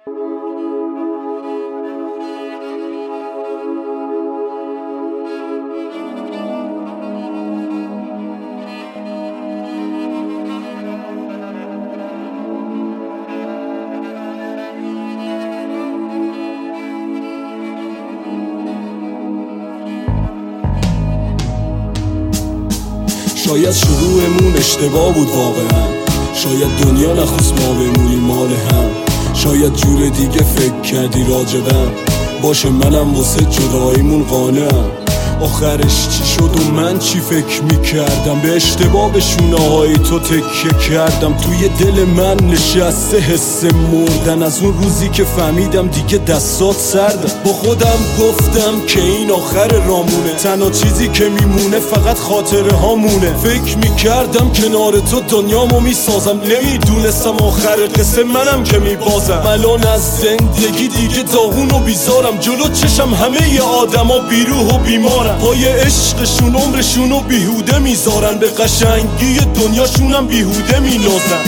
شاید شروعمون اشتباه بود واقعا، شاید دنیا نخواست ما بمونیم مال هم، شاید جور دیگه فکر کردی راجبم، باشه منم واسه جداییمون قانعم. آخرش چی شد و من چی فکر میکردم؟ به اشتباه به شونه های تو تکیه کردم. توی دل من نشسته حس مردن از اون روزی که فهمیدم دیگه دستات سردم. با خودم گفتم که این آخر رامونه، تنها چیزی که میمونه فقط خاطره هامونه. فکر میکردم کنار تو دنیامو میسازم، نمیدونستم آخر قصه منم که میبازم. الان از زندگی دیگه داغون و بیزارم، جلو چشم همه ی آدما بیروح و بیمارم. پای عشقشون عمرشونو بیهوده میذارن، به قشنگی دنیاشونم بیهوده مینازن.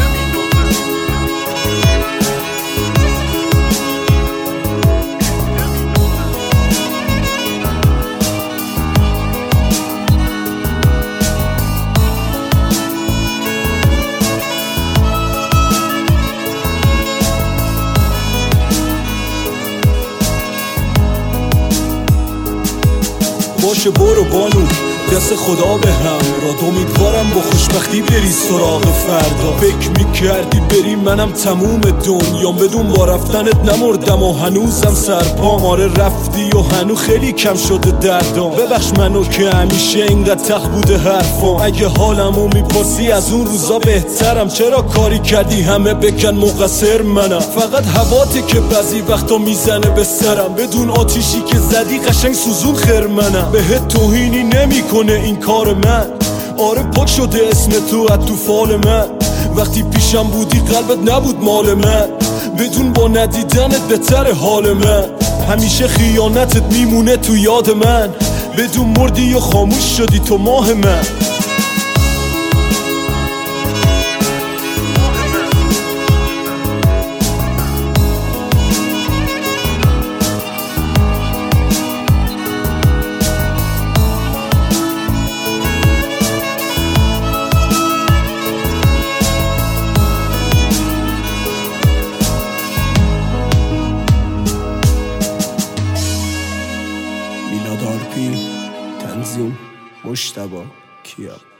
باشه برو بانو، دست خدا به هم را، امیدوارم با خوشبختی بری سراغ فردا. فکر میکردی بری منم تموم دنیام، بدون با رفتنت نمردم و هنوزم سرپام. آره رفتی و هنو خیلی کم شده دردام، ببخش منو که همیشه اینقدر تخ بوده حرفام. اگه حالمو میپرسی از اون روزا بهترم، چرا کاری کردی همه بکن مقصر منم. فقط هواته که بعضی وقتا میزنه به سرم، بدون آتیشی که زدی قشنگ سوزون خرمنم. بهت توهینی نمیکنه این کار من، آره پاک شده اسم تو از تو فال من. وقتی پیشم بودی قلبت نبود مال من، بدون با ندیدنت بهتر حال من. همیشه خیانتت میمونه تو یاد من، بدون مردی و خاموش شدی تو ماه من. میلاد آرپی، تنظیم مجتبی کیا.